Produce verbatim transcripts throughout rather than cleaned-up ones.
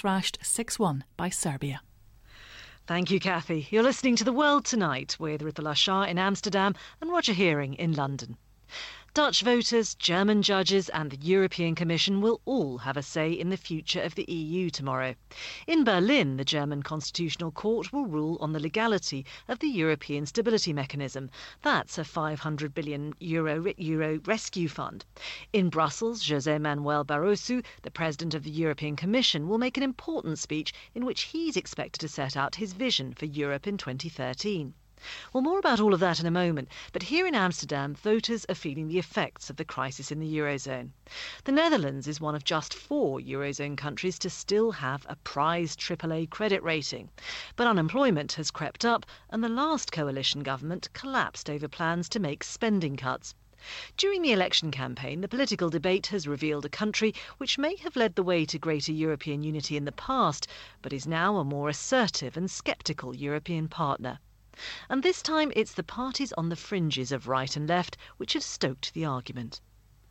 thrashed six one by Serbia. Thank you, Kathy. You're listening to The World Tonight with Rithala Shah in Amsterdam and Roger Hearing in London. Dutch voters, German judges and the European Commission will all have a say in the future of the E U tomorrow. In Berlin, the German Constitutional Court will rule on the legality of the European Stability Mechanism. That's a five hundred billion euro, euro rescue fund. In Brussels, José Manuel Barroso, the President of the European Commission, will make an important speech in which he's expected to set out his vision for Europe in twenty thirteen. Well, more about all of that in a moment, but here in Amsterdam, voters are feeling the effects of the crisis in the Eurozone. The Netherlands is one of just four Eurozone countries to still have a prized triple A credit rating. But unemployment has crept up and the last coalition government collapsed over plans to make spending cuts. During the election campaign, the political debate has revealed a country which may have led the way to greater European unity in the past, but is now a more assertive and sceptical European partner. And this time it's the parties on the fringes of right and left which have stoked the argument.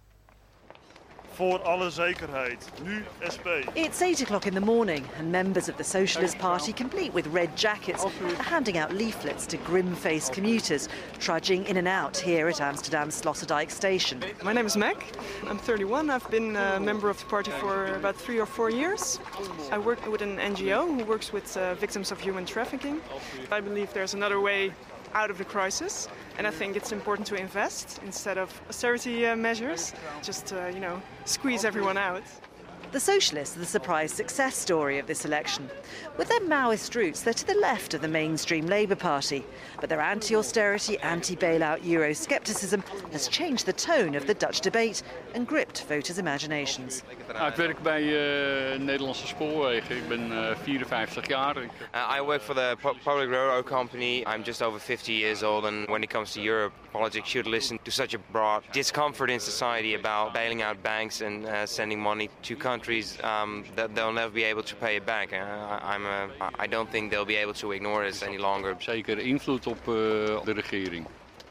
Voor alle zekerheid, nu S P. It's eight o'clock in the morning and members of the Socialist Party, complete with red jackets, are handing out leaflets to grim-faced commuters trudging in and out here at Amsterdam's Sloterdijk station. My name is Mac. I'm thirty-one. I've been a member of the party for about three or four years. I work with an N G O who works with uh, victims of human trafficking. I believe there's another way out of the crisis, and I think it's important to invest instead of austerity uh, measures, just uh, you know, squeeze everyone out. The Socialists are the surprise success story of this election. With their Maoist roots, they're to the left of the mainstream Labour Party, but their anti-austerity, anti-bailout Euroscepticism has changed the tone of the Dutch debate and gripped voters' imaginations. Ik werk bij uh, Nederlandse Spoorwegen. Ik ben uh, vierenvijftig jaar. Uh, I work for the Public Railroad Company. I'm just over fifty years old, and when it comes to Europe, politics should listen to such a broad discomfort in society about bailing out banks and uh, sending money to countries um, that they'll never be able to pay it back. Uh, I'm a, I don't think they'll be able to ignore this any longer. Zeker invloed op uh, de regering.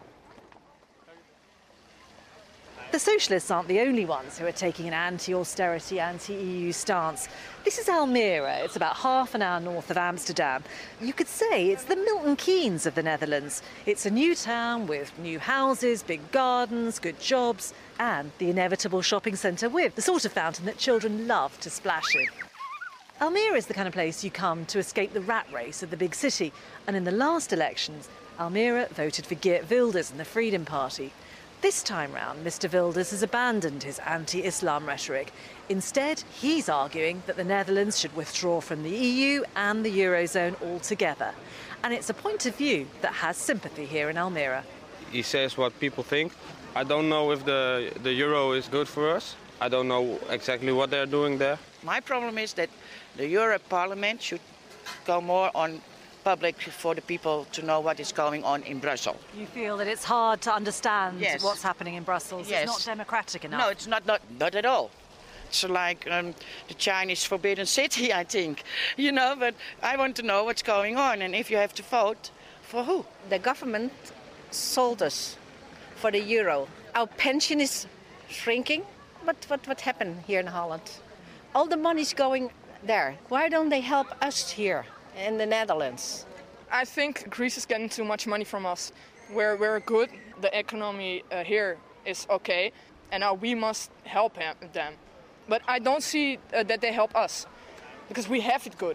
The Socialists aren't the only ones who are taking an anti-austerity, anti-E U stance. This is Almere. It's about half an hour north of Amsterdam. You could say it's the Milton Keynes of the Netherlands. It's a new town with new houses, big gardens, good jobs, and the inevitable shopping centre with the sort of fountain that children love to splash in. Almere is the kind of place you come to escape the rat race of the big city. And in the last elections, Almere voted for Geert Wilders and the Freedom Party. This time round, Mister Wilders has abandoned his anti-Islam rhetoric. Instead, he's arguing that the Netherlands should withdraw from the E U and the Eurozone altogether. And it's a point of view that has sympathy here in Almere. He says what people think. I don't know if the, the euro is good for us. I don't know exactly what they're doing there. My problem is that the Europe Parliament should go more on public for the people to know what is going on in Brussels. You feel that it's hard to understand yes. what's happening in Brussels? Yes. It's not democratic enough? No, it's not, not, not at all. It's like um, the Chinese forbidden city, I think. You know, but I want to know what's going on, and if you have to vote, for who? The government sold us for the euro. Our pension is shrinking. What, what, what happened here in Holland? All the money's going there. Why don't they help us here in the Netherlands? I think Greece is getting too much money from us. We're, we're good. The economy uh, here is okay. And now we must help him, them. But I don't see uh, that they help us. Because we have it good.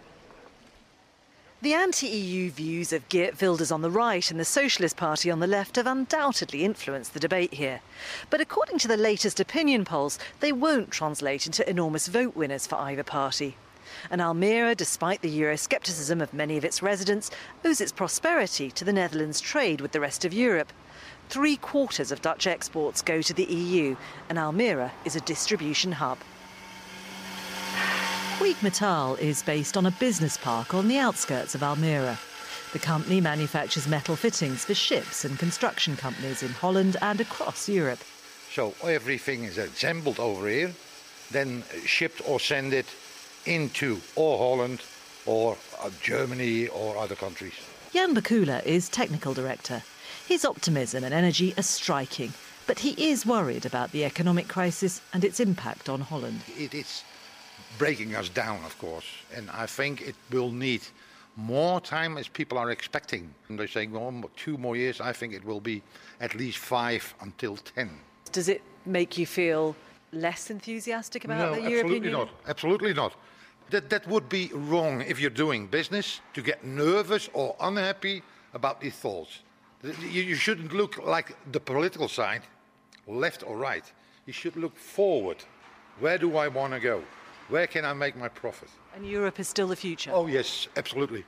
The anti-E U views of Geert Wilders on the right and the Socialist Party on the left have undoubtedly influenced the debate here. But according to the latest opinion polls, they won't translate into enormous vote winners for either party. And Almere, despite the Euroscepticism of many of its residents, owes its prosperity to the Netherlands' trade with the rest of Europe. Three quarters of Dutch exports go to the E U, and Almere is a distribution hub. Bouygues Metal is based on a business park on the outskirts of Almere. The company manufactures metal fittings for ships and construction companies in Holland and across Europe. So everything is assembled over here, then shipped or sent it into or Holland or uh, Germany or other countries. Jan Bakula is technical director. His optimism and energy are striking, but he is worried about the economic crisis and its impact on Holland. It is breaking us down, of course. And I think it will need more time as people are expecting. And they're saying, well, two more years. I think it will be at least five until ten. Does it make you feel less enthusiastic about no, the European Union? No, absolutely not. Absolutely not. That, that would be wrong if you're doing business to get nervous or unhappy about these thoughts. You, you shouldn't look like the political side, left or right. You should look forward. Where do I want to go? Where can I make my profit? And Europe is still the future? Oh yes, absolutely.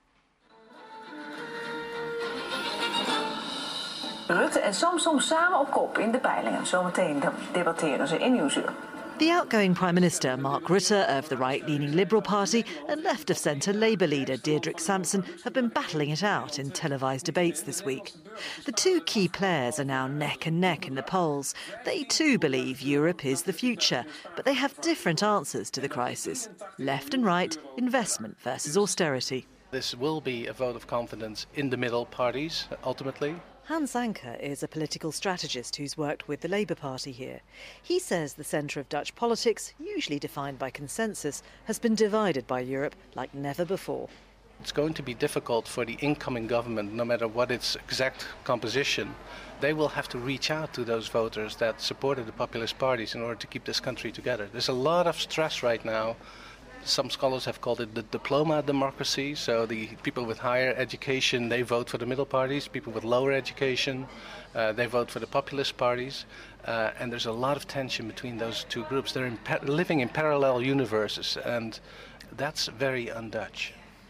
Rutte en Samsom samen op kop in de peilingen. Zometeen debatteren ze in Nieuwsuur. The outgoing Prime Minister, Mark Rutte, of the right-leaning Liberal Party, and left-of-centre Labour leader Diederik Samson have been battling it out in televised debates this week. The two key players are now neck and neck in the polls. They too believe Europe is the future, but they have different answers to the crisis. Left and right, investment versus austerity. This will be a vote of confidence in the middle parties, ultimately. Hans Anker is a political strategist who's worked with the Labour Party here. He says the centre of Dutch politics, usually defined by consensus, has been divided by Europe like never before. It's going to be difficult for the incoming government, no matter what its exact composition. They will have to reach out to those voters that supported the populist parties in order to keep this country together. There's a lot of stress right now. Some scholars have called it the diploma democracy. So the people with higher education, they vote for the middle parties. People with lower education, uh, they vote for the populist parties. Uh, and there's a lot of tension between those two groups. They're in pa- living in parallel universes, and that's very un-Dutch.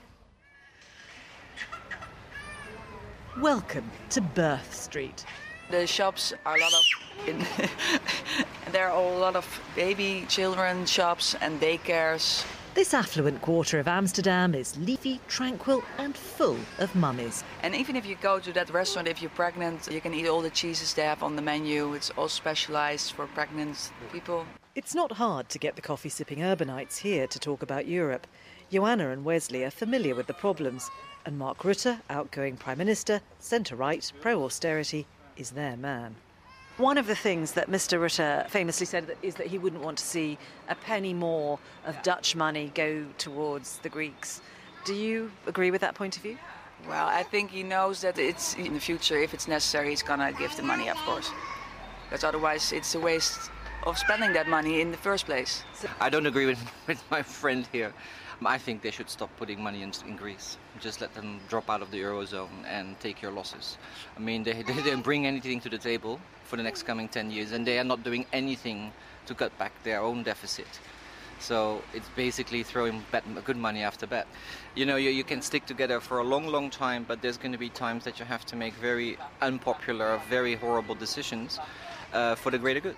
Welcome to Birth Street. The shops are a lot of, in there are a lot of baby children shops and daycares. This affluent quarter of Amsterdam is leafy, tranquil and full of mummies. And even if you go to that restaurant, if you're pregnant, you can eat all the cheeses they have on the menu. It's all specialised for pregnant people. It's not hard to get the coffee-sipping urbanites here to talk about Europe. Joanna and Wesley are familiar with the problems. And Mark Rutte, outgoing Prime Minister, centre-right, pro-austerity, is their man. One of the things that Mister Rutte famously said is that he wouldn't want to see a penny more of Dutch money go towards the Greeks. Do you agree with that point of view? Well, I think he knows that it's in the future, if it's necessary, he's going to give the money, of course. Because otherwise it's a waste of spending that money in the first place. I don't agree with, with my friend here. I think they should stop putting money in, in Greece. Just let them drop out of the Eurozone and take your losses. I mean, they, they didn't bring anything to the table for the next coming ten years, and they are not doing anything to cut back their own deficit. So it's basically throwing bad, good money after bad. You know, you, you can stick together for a long, long time, but there's going to be times that you have to make very unpopular, very horrible decisions uh, for the greater good.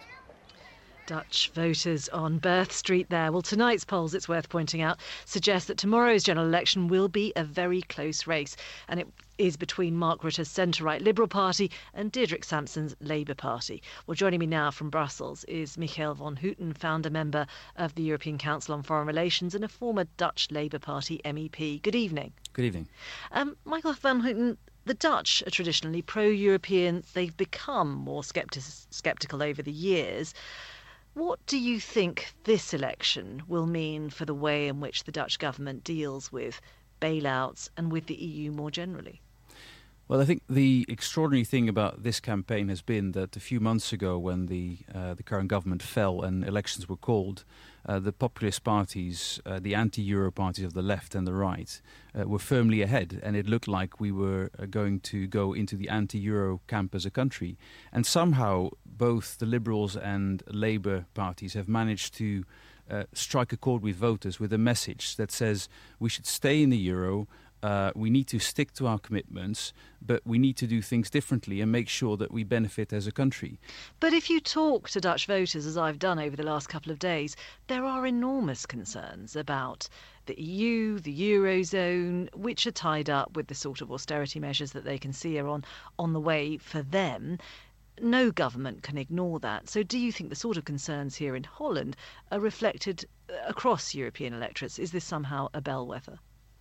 Dutch voters on Birth Street there. Well, tonight's polls, it's worth pointing out, suggest that tomorrow's general election will be a very close race. And it is between Mark Rutte's centre-right Liberal Party and Diederik Samson's Labour Party. Well, joining me now from Brussels is Michiel van Houten, founder member of the European Council on Foreign Relations and a former Dutch Labour Party M E P. Good evening. Good evening. Um, Michiel van Houten, the Dutch are traditionally pro-European. They've become more sceptic- sceptical over the years. What do you think this election will mean for the way in which the Dutch government deals with bailouts and with the E U more generally? Well, I think the extraordinary thing about this campaign has been that a few months ago, when the uh, the current government fell and elections were called, uh, the populist parties, uh, the anti-Euro parties of the left and the right, uh, were firmly ahead, and it looked like we were uh, going to go into the anti-Euro camp as a country. And somehow both the Liberals and Labour parties have managed to uh, strike a chord with voters with a message that says we should stay in the Euro. Uh, we need to stick to our commitments, but we need to do things differently and make sure that we benefit as a country. But if you talk to Dutch voters, as I've done over the last couple of days, there are enormous concerns about the E U, the Eurozone, which are tied up with the sort of austerity measures that they can see are on, on the way for them. No government can ignore that. So do you think the sort of concerns here in Holland are reflected across European electorates? Is this somehow a bellwether?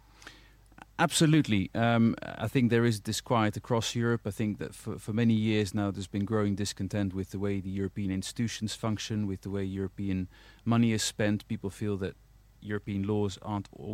Absolutely. Um, I think there is disquiet across Europe. I think that for, for many years now there's been growing discontent with the way the European institutions function, with the way European money is spent. People feel that European laws aren't